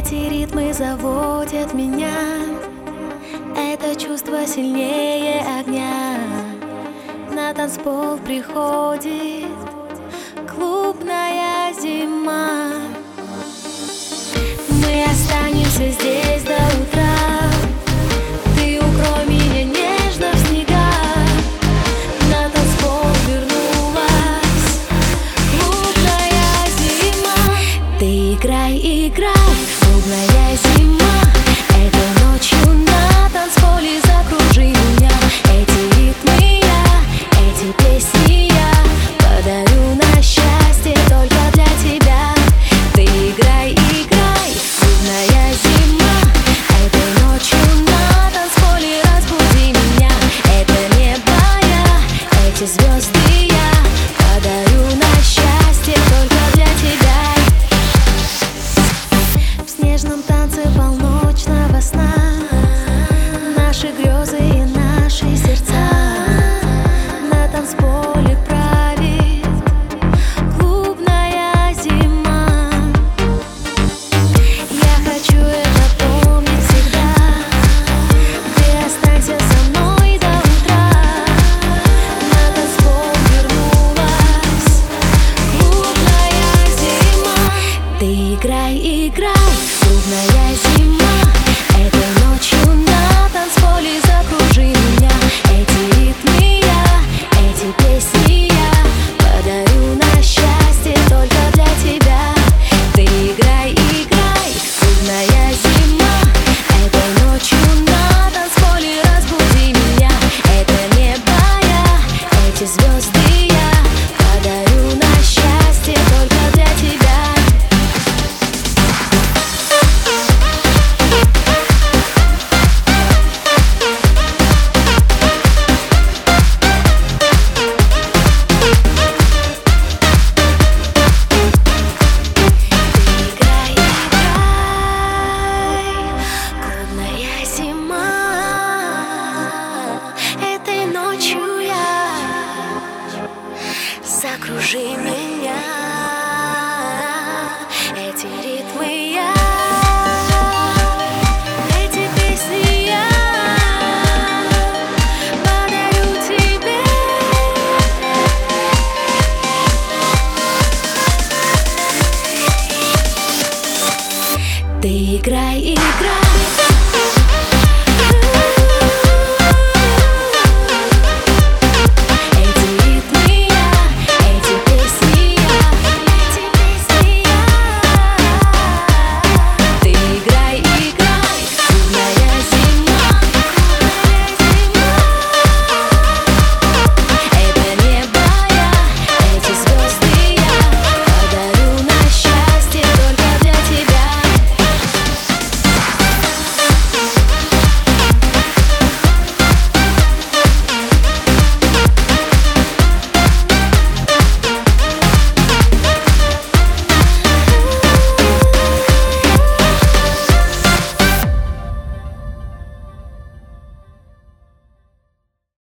Эти ритмы заводят меня, это чувство сильнее огня. На танцпол приходит клубная зима. Мы останемся здесь до утра. Ты укрой меня нежно в снега. На танцпол вернулась клубная зима. Ты играй, играй, клубная зима. Этой ночью на танцполе закружи меня. Эти ритмы я, эти песни я подарю на счастье только для тебя. Ты играй, играй, клубная зима. Этой ночью на танцполе разбуди меня. Это небо я, эти звезды я подарю на счастье только для тебя. В снежном танце полночного сна наши грезы и наши сердца. На танцполе правит клубная зима. Я хочу это помнить всегда. Ты останься со мной до утра. На танцпол вернулась клубная зима. Ты играй, играй, клубная зима. Этой ночью на танцполе закружи меня. Эти ритмы я, эти песни я подарю на счастье только для тебя. Ты играй, играй, клубная зима. Этой ночью на танцполе разбуди меня. Это небо я, эти звезды я подарю на счастье только для тебя. Закружи меня, эти ритмы я, эти песни я подарю тебе. Ты играй, играй.